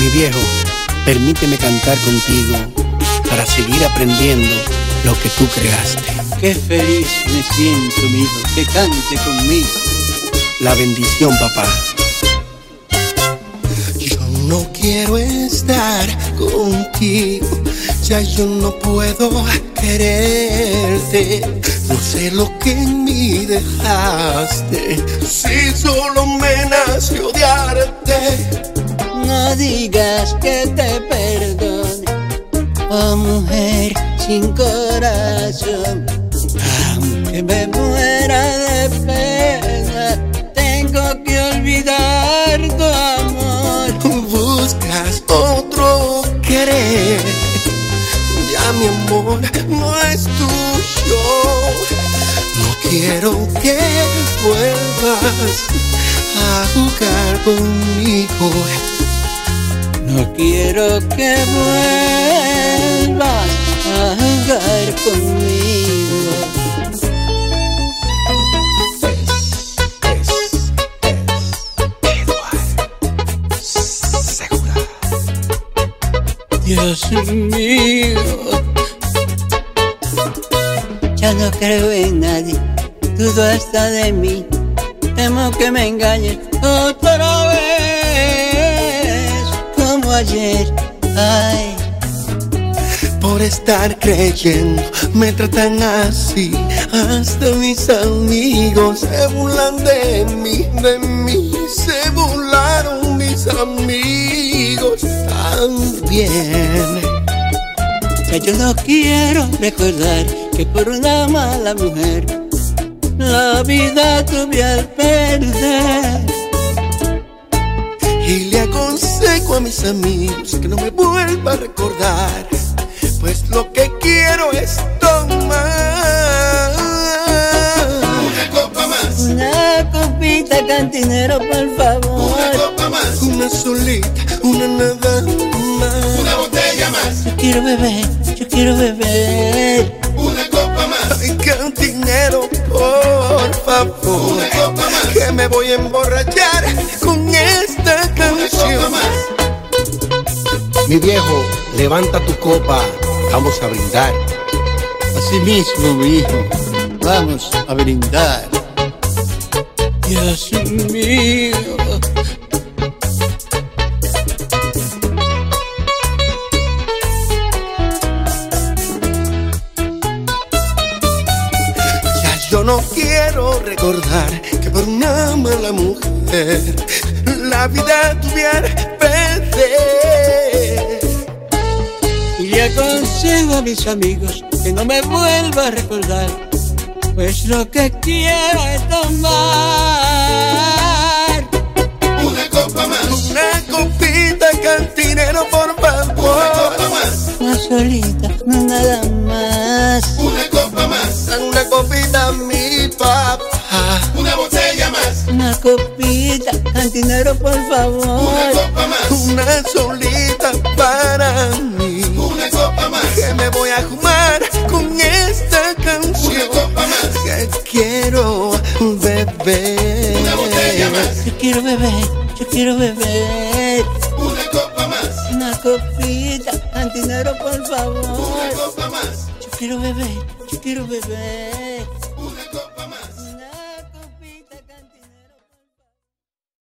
viejo, permíteme cantar contigo para seguir aprendiendo lo que tú creaste. Qué feliz me siento, mi hijo, que cante conmigo. La bendición, papá. Yo no quiero estar contigo, ya yo no puedo quererte. No sé lo que en mí dejaste, si solo me nace odiarte. No digas que te perdone, oh mujer sin corazón. Aunque me muera de pena, tengo que olvidar tu amor. Buscas otro querer, ya mi amor no es tuyo. No quiero que vuelvas a jugar conmigo. No quiero que vuelvas a jugar conmigo. Dios mío, ya no creo en nadie, dudo hasta de mí. Temo que me engañes otra vez, como ayer. Ay, por estar creyendo me tratan así. Hasta mis amigos se burlan de mí se burlaron mis amigos también. Ya yo no quiero recordar que por una mala mujer la vida tuve al perder. Y le aconsejo a mis amigos que no me vuelva a recordar, pues lo que quiero es tomar una copa más, una copita, cantinero, por favor. una copa más, una solita, una nada más. una botella más, Yo quiero beber, yo quiero beber. una copa más, Ay, cantinero, por favor, una copa más, que me voy a emborrachar con esta una canción. copa más. Mi viejo, levanta tu copa, vamos a brindar. Así mismo, mi hijo, vamos a brindar. Dios mío. Ya yo no quiero recordar que por una mala mujer la vida tuviera perder. Y le aconsejo a mis amigos que no me vuelva a recordar, pues lo que quiero es tomar Una copa más, Una copita, cantinero, por una favor. copa más, una solita, no nada más. una copa más, Una copita, mi papá. una botella más, Una copita, cantinero, por una favor. copa más, Una solita para mí, una copa más, que me voy a fumar con esta una canción. copa más, Que quiero beber. una botella más, Yo quiero beber, yo quiero beber. una copa más, Una copita, cantinero, por una favor. copa más. Yo quiero beber, yo quiero beber.